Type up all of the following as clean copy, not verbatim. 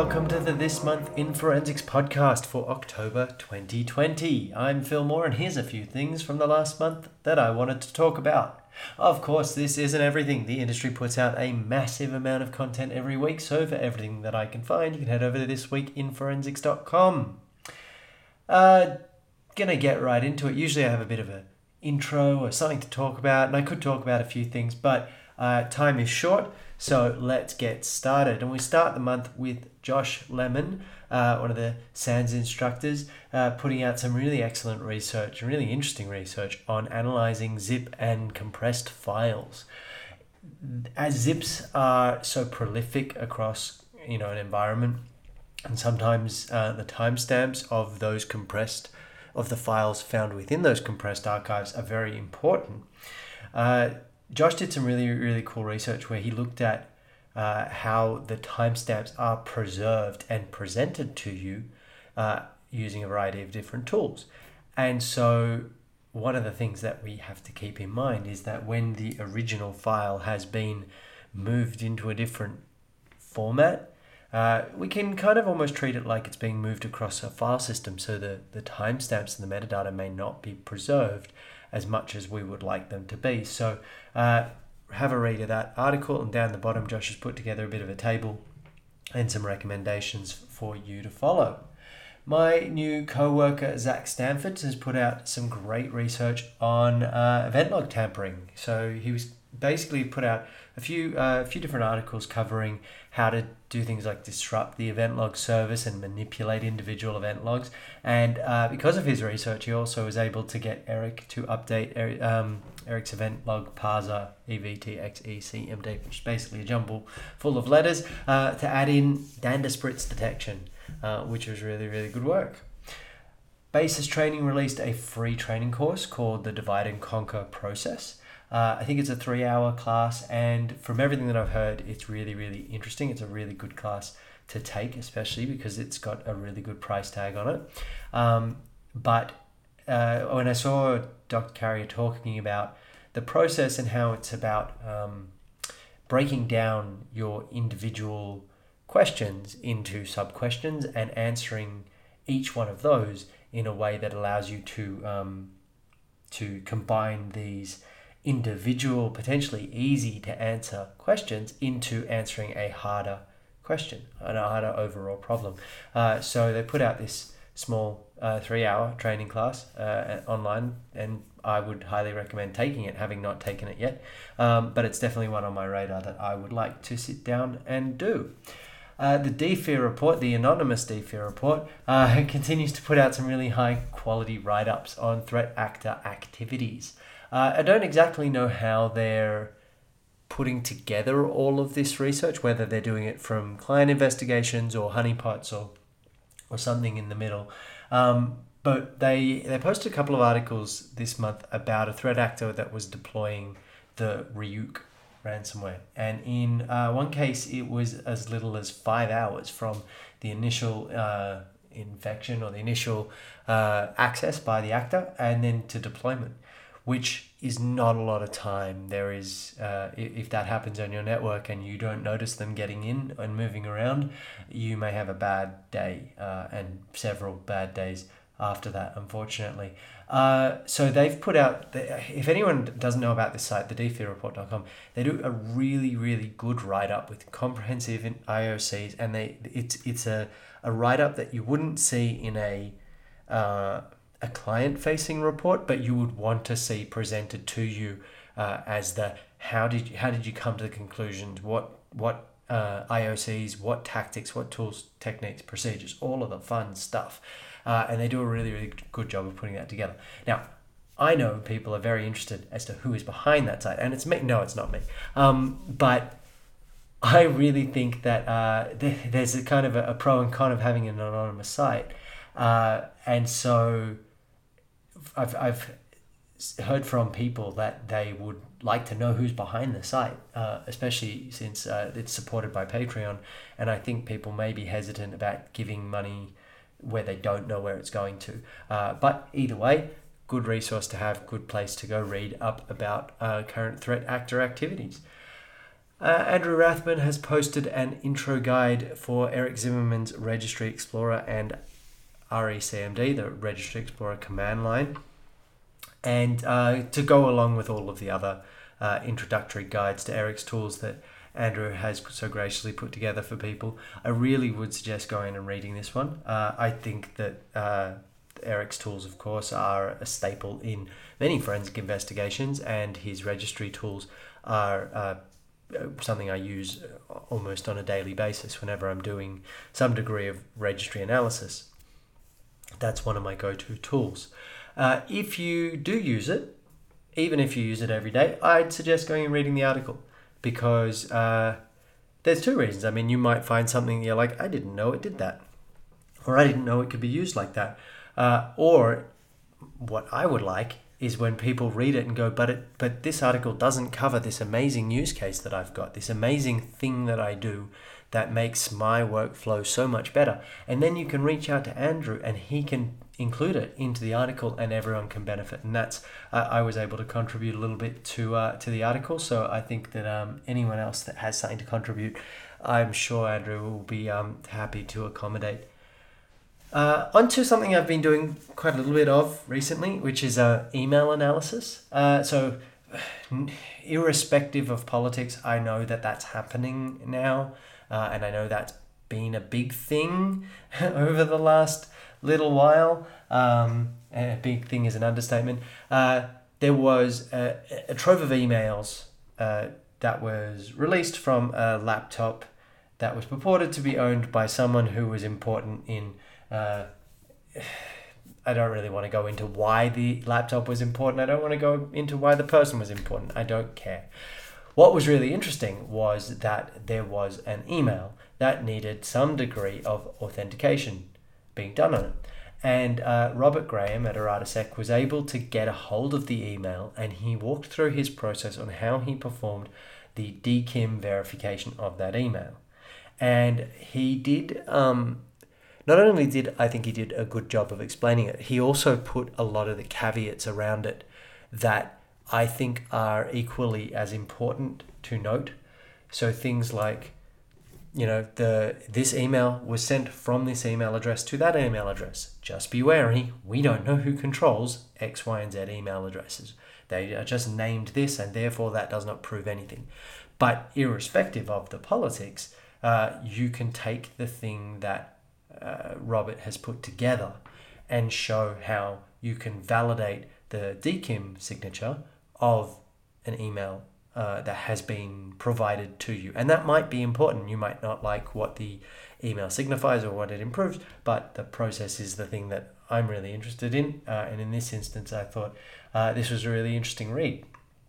welcome to the This Month in Forensics podcast for October 2020. I'm Phil Moore, and here's a few things from the last month that I wanted to talk about. Of course, this isn't everything. The industry puts out a massive amount of content every week, so for everything that I can find, you can head over to thisweekinforensics.com. Gonna get right into it. Usually I have a bit of an intro or something to talk about, and I could talk about a few things, but time is short, so let's get started. And we start the month with Josh Lemon, one of the SANS instructors, putting out some really excellent research, really interesting research on analyzing zip and compressed files. As zips are so prolific across an environment, and sometimes the timestamps of the files found within those compressed archives are very important. Josh did some really, really cool research where he looked at how the timestamps are preserved and presented to you using a variety of different tools. And so one of the things that we have to keep in mind is that when the original file has been moved into a different format, we can kind of almost treat it like it's being moved across a file system, so the timestamps and the metadata may not be preserved as much as we would like them to be. So have a read of that article, and down the bottom Josh has put together a bit of a table and some recommendations for you to follow. My new co-worker Zach Stanford has put out some great research on event log tampering. So he was basically put out a few different articles covering how to do things like disrupt the event log service and manipulate individual event logs. And because of his research, he also was able to get Eric to update Eric's event log parser EVTXECMD, which is basically a jumble full of letters, to add in Dandaspritz detection, which was really, really good work. Basis Training released a free training course called the Divide and Conquer Process. I think it's a 3-hour class, and from everything that I've heard, it's really, really interesting. It's a really good class to take, especially because it's got a really good price tag on it. But when I saw Dr. Carrier talking about the process and how it's about breaking down your individual questions into sub-questions and answering each one of those in a way that allows you to combine these individual, potentially easy to answer questions into answering a harder question and a harder overall problem. So they put out this small 3-hour training class online, and I would highly recommend taking it, having not taken it yet. But it's definitely one on my radar that I would like to sit down and do. The DFIR report, the anonymous DFIR report, continues to put out some really high quality write-ups on threat actor activities. I don't exactly know how they're putting together all of this research, whether they're doing it from client investigations or honeypots or something in the middle. But they posted a couple of articles this month about a threat actor that was deploying the Ryuk ransomware. And in one case, it was as little as 5 hours from the initial infection or the initial access by the actor and then to deployment, which is not a lot of time. There is, if that happens on your network and you don't notice them getting in and moving around, you may have a bad day and several bad days after that, unfortunately. So they've put out, if anyone doesn't know about this site, the dfirreport.com, they do a really, really good write-up with comprehensive IOCs, and it's a write-up that you wouldn't see in a client-facing report, but you would want to see presented to you as the how did you come to the conclusions, what IOCs, what tactics, what tools, techniques, procedures, all of the fun stuff, and they do a really, really good job of putting that together. Now, I know people are very interested as to who is behind that site, and it's me. No, it's not me, but I really think that there's a kind of a pro and con of having an anonymous site, and so I've heard from people that they would like to know who's behind the site, especially since it's supported by Patreon, and I think people may be hesitant about giving money where they don't know where it's going to. But either way, good resource to have, good place to go read up about current threat actor activities. Andrew Rathman has posted an intro guide for Eric Zimmerman's Registry Explorer and RECMD, the Registry Explorer command line, and to go along with all of the other introductory guides to Eric's tools that Andrew has so graciously put together for people. I really would suggest going and reading this one. I think that Eric's tools, of course, are a staple in many forensic investigations, and his registry tools are something I use almost on a daily basis whenever I'm doing some degree of registry analysis. That's one of my go-to tools. If you do use it, even if you use it every day, I'd suggest going and reading the article, because there's two reasons. I mean, you might find something you're like, I didn't know it did that, or I didn't know it could be used like that. Or what I would like is when people read it and go, but this article doesn't cover this amazing use case that I've got, this amazing thing that I do that makes my workflow so much better. And then you can reach out to Andrew and he can include it into the article and everyone can benefit. And that's, I was able to contribute a little bit to the article. So I think that anyone else that has something to contribute, I'm sure Andrew will be happy to accommodate. Onto something I've been doing quite a little bit of recently, which is email analysis. So irrespective of politics, I know that that's happening now, and I know that's been a big thing over the last little while. A big thing is an understatement. There was a trove of emails that was released from a laptop that was purported to be owned by someone who was important in I don't really want to go into why the laptop was important. I don't want to go into why the person was important. I don't care. What was really interesting was that there was an email that needed some degree of authentication being done on it. And Robert Graham at ErrataSec was able to get a hold of the email, and he walked through his process on how he performed the DKIM verification of that email. And he did... Not only did I think he did a good job of explaining it, he also put a lot of the caveats around it that I think are equally as important to note. So things like, this email was sent from this email address to that email address. Just be wary, we don't know who controls X, Y, and Z email addresses. They are just named this, and therefore that does not prove anything. But irrespective of the politics, you can take the thing that Robert has put together and show how you can validate the DKIM signature of an email that has been provided to you. And that might be important. You might not like what the email signifies or what it improves, but the process is the thing that I'm really interested in. And in this instance, I thought this was a really interesting read.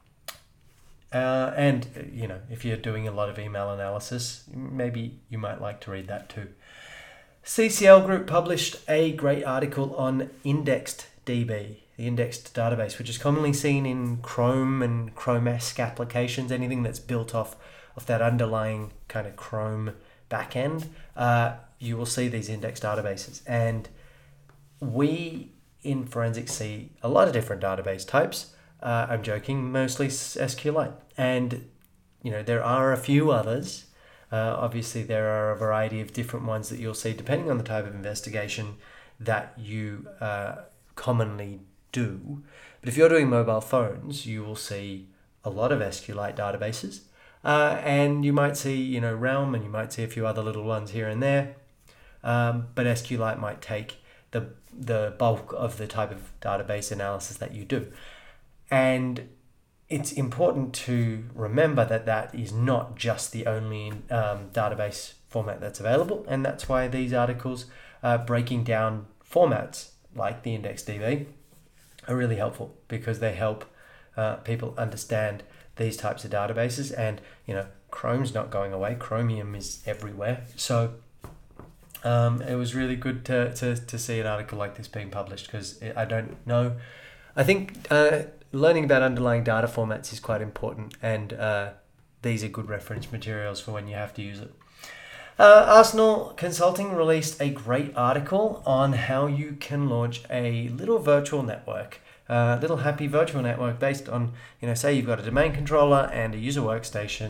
And if you're doing a lot of email analysis, maybe you might like to read that too. CCL Group published a great article on IndexedDB, the indexed database, which is commonly seen in Chrome and Chrome-esque applications, anything that's built off that underlying kind of Chrome backend. You will see these indexed databases. And we in forensics see a lot of different database types. I'm joking, mostly SQLite. And, there are a few others. Obviously, there are a variety of different ones that you'll see depending on the type of investigation that you commonly do. But if you're doing mobile phones, you will see a lot of SQLite databases. And you might see, Realm, and you might see a few other little ones here and there. But SQLite might take the bulk of the type of database analysis that you do. And it's important to remember that is not just the only database format that's available, and that's why these articles breaking down formats like the IndexedDB are really helpful, because they help people understand these types of databases. And Chrome's not going away. Chromium is everywhere. So it was really good to see an article like this being published, because I don't know. I think learning about underlying data formats is quite important, and these are good reference materials for when you have to use it. Arsenal Consulting released a great article on how you can launch a little virtual network, little happy virtual network based on, say you've got a domain controller and a user workstation,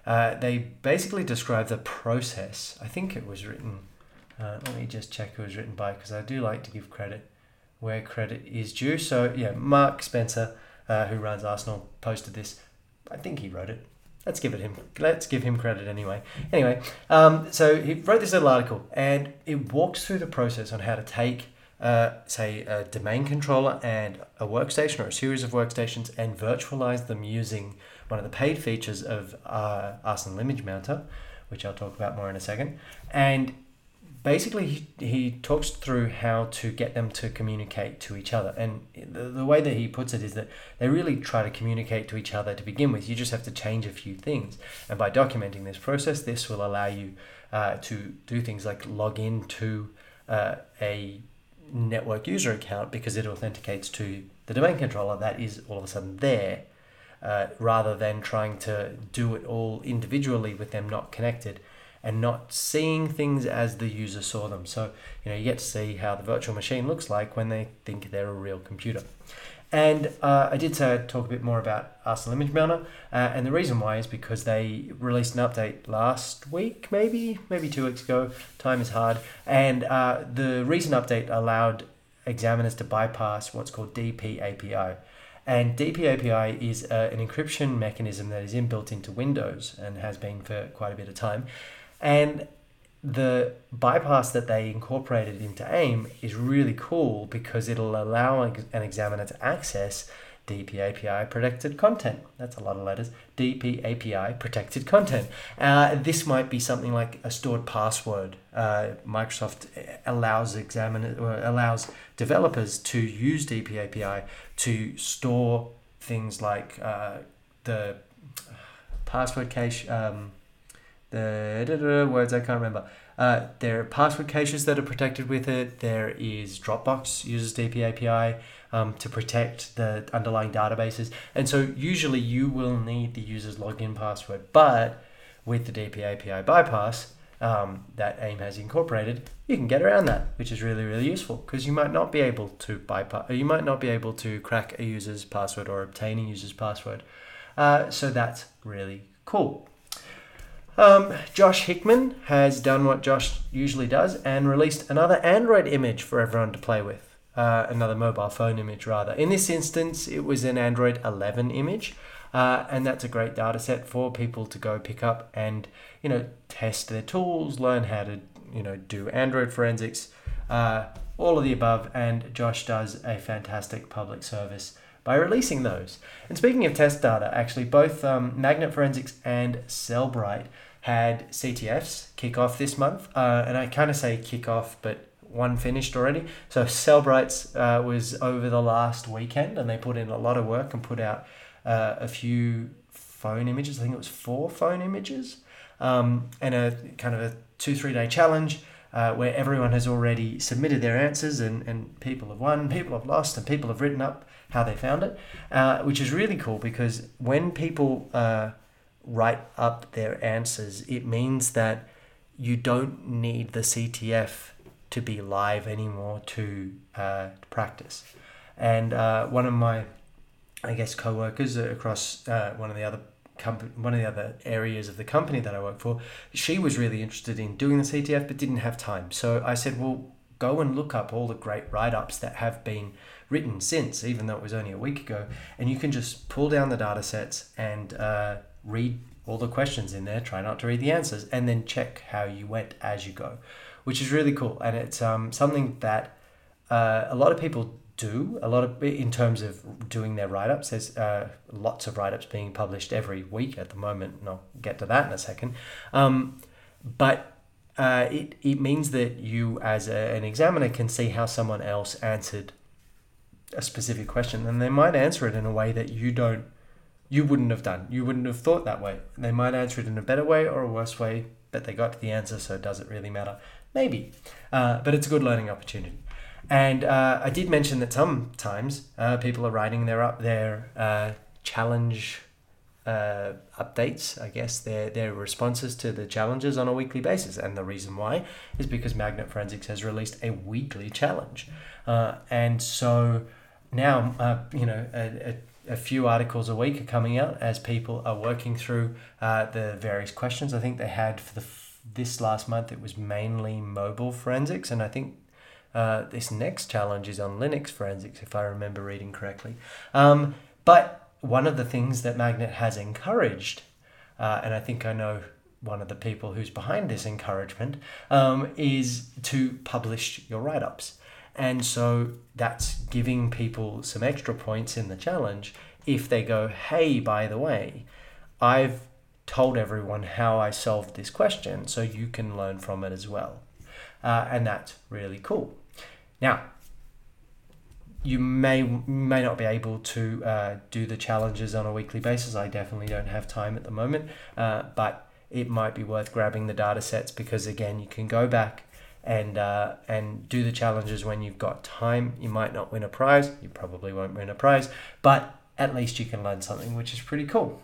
they basically describe the process. I think it was written, let me just check who it was written by, because I do like to give credit where credit is due. So yeah, Mark Spencer, who runs Arsenal, posted this. I think he wrote it. Let's give him credit anyway. Anyway, so he wrote this little article, and it walks through the process on how to take, say, a domain controller and a workstation or a series of workstations and virtualize them using one of the paid features of Arsenal Image Mounter, which I'll talk about more in a second. And basically, he talks through how to get them to communicate to each other. And the way that he puts it is that they really try to communicate to each other to begin with. You just have to change a few things. And by documenting this process, this will allow you to do things like log in to a network user account, because it authenticates to the domain controller that is all of a sudden there, rather than trying to do it all individually with them not connected and not seeing things as the user saw them. So, you get to see how the virtual machine looks like when they think they're a real computer. And I did say I'd talk a bit more about Arsenal Image Mounter, and the reason why is because they released an update last week, maybe 2 weeks ago. Time is hard. And the recent update allowed examiners to bypass what's called DP-API. And DP-API is an encryption mechanism that is inbuilt into Windows and has been for quite a bit of time. And the bypass that they incorporated into AIM is really cool, because it'll allow an examiner to access DP-API protected content. That's a lot of letters. DP-API protected content. This might be something like a stored password. Microsoft allows developers to use DP-API to store things like the password cache. The words I can't remember. There are password caches that are protected with it. There is Dropbox uses DP-API to protect the underlying databases. And so usually you will need the user's login password. But with the DP-API bypass that AIM has incorporated, you can get around that, which is really, really useful, because you might not be able to crack a user's password or obtain a user's password. So that's really cool. Josh Hickman has done what Josh usually does and released another Android image for everyone to play with. Another mobile phone image, rather. In this instance, it was an Android 11 image, and that's a great data set for people to go pick up and, test their tools, learn how to, do Android forensics, all of the above. And Josh does a fantastic public service by releasing those. And speaking of test data, actually, both Magnet Forensics and Cellbrite had CTFs kick off this month, and I kind of say kick off, but one finished already. So Cellbrite's was over the last weekend, and they put in a lot of work and put out a few phone images. I think it was 4 phone images, and a kind of a 2-3 day challenge where everyone has already submitted their answers, and people have won, people have lost, and people have written up how they found it, which is really cool, because when people write up their answers, it means that you don't need the CTF to be live anymore to practice. And one of my, co-workers across one of the other areas of the company that I work for, she was really interested in doing the CTF but didn't have time. So I said, well, go and look up all the great write-ups that have been written since, even though it was only a week ago, and you can just pull down the data sets and read all the questions in there, try not to read the answers, and then check how you went as you go, which is really cool. And it's something that a lot of people do, in terms of doing their write-ups. There's lots of write-ups being published every week at the moment, and I'll get to that in a second. But it means that you, as an examiner, can see how someone else answered a specific question, and they might answer it in a way that you wouldn't have done. You wouldn't have thought that way. They might answer it in a better way or a worse way, but they got to the answer, so does it really matter? Maybe. But it's a good learning opportunity. And I did mention that sometimes people are writing their challenge updates, I guess, their responses to the challenges on a weekly basis. And the reason why is because Magnet Forensics has released a weekly challenge. And so now, a few articles a week are coming out as people are working through the various questions. I think they had for this last month, it was mainly mobile forensics, and I think this next challenge is on Linux forensics, if I remember reading correctly. But one of the things that Magnet has encouraged, and I think I know one of the people who's behind this encouragement, is to publish your write-ups. And so that's giving people some extra points in the challenge if they go, hey, by the way, I've told everyone how I solved this question, so you can learn from it as well. And that's really cool. Now, you may not be able to do the challenges on a weekly basis. I definitely don't have time at the moment, but it might be worth grabbing the data sets because, again, you can go back and do the challenges when you've got time. You might not win a prize. You probably won't win a prize, but at least you can learn something, which is pretty cool.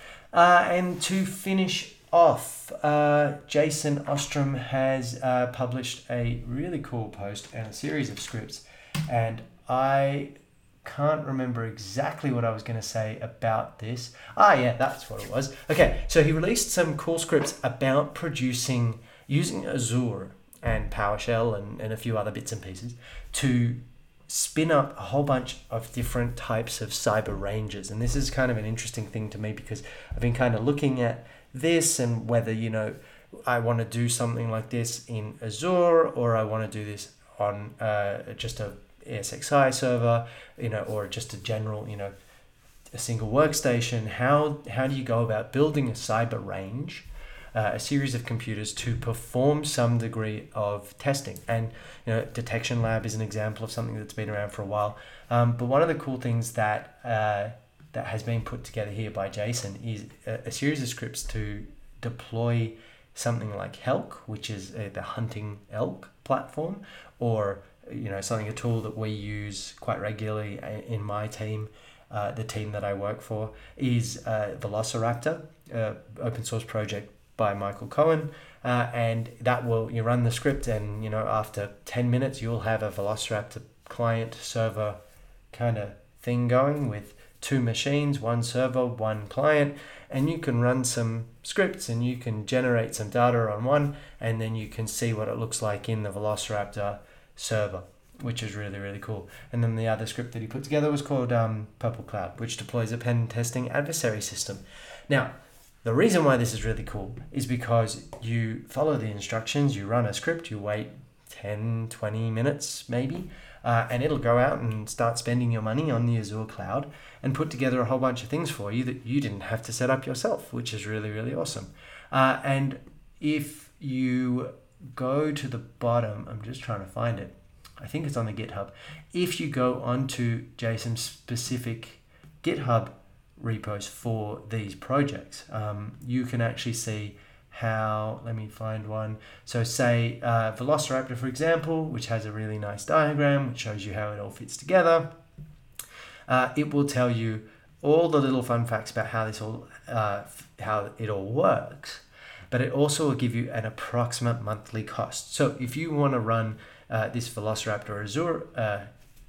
And to finish off, Jason Ostrom has published a really cool post and a series of scripts, and I can't remember exactly what I was going to say about this. Yeah, that's what it was. Okay, so he released some cool scripts about producing using Azure and PowerShell and a few other bits and pieces to spin up a whole bunch of different types of cyber ranges. And this is kind of an interesting thing to me because I've been kind of looking at this and whether, I want to do something like this in Azure or I want to do this on just a ESXi server, or just a general, a single workstation. How do you go about building a cyber range, a series of computers to perform some degree of testing? And Detection Lab is an example of something that's been around for a while. But one of the cool things that has been put together here by Jason is a series of scripts to deploy something like Helk, which is the hunting elk platform, or a tool that we use quite regularly in my team. The team that I work for is Velociraptor, open source project by Michael Cohen, and that you run the script, and after 10 minutes you'll have a Velociraptor client server kind of thing going with 2 machines, 1 server, 1 client, and you can run some scripts and you can generate some data on one, and then you can see what it looks like in the Velociraptor server, which is really, really cool. And then the other script that he put together was called Purple Cloud, which deploys a pen testing adversary system. Now, the reason why this is really cool is because you follow the instructions, you run a script, you wait 10, 20 minutes maybe, and it'll go out and start spending your money on the Azure cloud and put together a whole bunch of things for you that you didn't have to set up yourself, which is really, really awesome. And if you go to the bottom, I'm just trying to find it. I think it's on the GitHub. If you go onto Jason's specific GitHub repos for these projects, you can actually see how, let me find one. So say Velociraptor, for example, which has a really nice diagram, which shows you how it all fits together. It will tell you all the little fun facts about how it all works, but it also will give you an approximate monthly cost. So if you want to run this Velociraptor Azure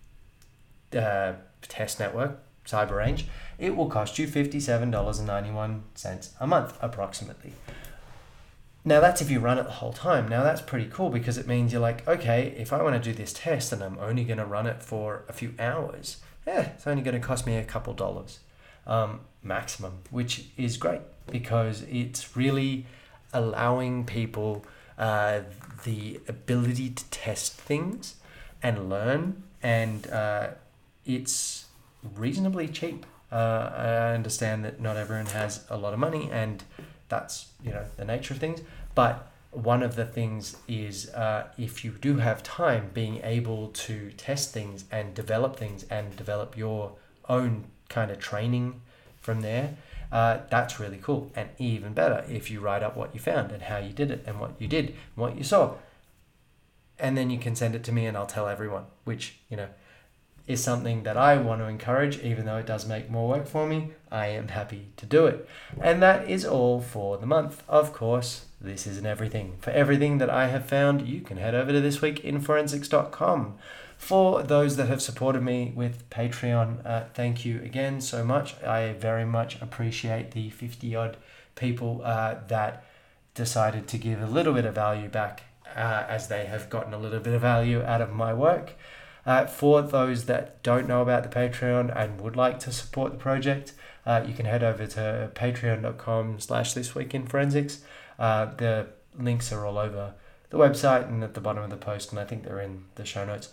test network, cyber range, it will cost you $57.91 a month, approximately. Now that's if you run it the whole time. Now that's pretty cool because it means you're like, okay, if I want to do this test and I'm only going to run it for a few hours, it's only going to cost me a couple dollars maximum, which is great because it's really allowing people the ability to test things and learn, and it's reasonably cheap. I understand that not everyone has a lot of money, and that's the nature of things, but one of the things is if you do have time, being able to test things and develop your own kind of training from there, that's really cool. And even better if you write up what you found and how you did it and what you did and what you saw, and then you can send it to me and I'll tell everyone, which is something that I want to encourage. Even though it does make more work for me, I am happy to do it. And that is all for the month. Of course, this isn't everything. For everything that I have found, you can head over to thisweekinforensics.com. For those that have supported me with Patreon, thank you again so much. I very much appreciate the 50 odd people that decided to give a little bit of value back as they have gotten a little bit of value out of my work. For those that don't know about the Patreon and would like to support the project, you can head over to patreon.com/thisweekinforensics. The links are all over the website and at the bottom of the post, and I think they're in the show notes.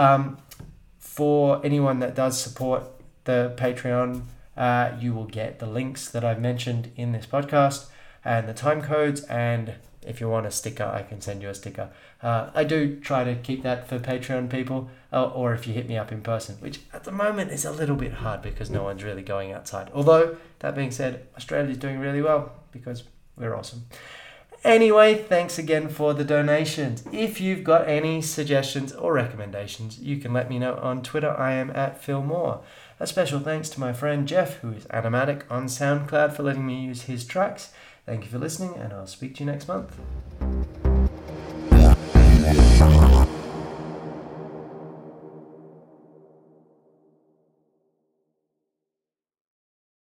For anyone that does support the Patreon, you will get the links that I've mentioned in this podcast and the time codes, and if you want a sticker, I can send you a sticker. I do try to keep that for Patreon people, or if you hit me up in person, which at the moment is a little bit hard because no one's really going outside. Although, that being said, Australia's doing really well because we're awesome. Anyway, thanks again for the donations. If you've got any suggestions or recommendations, you can let me know on Twitter. I am at Phil Moore. A special thanks to my friend Jeff, who is Animatic on SoundCloud, for letting me use his tracks. Thank you for listening, and I'll speak to you next month.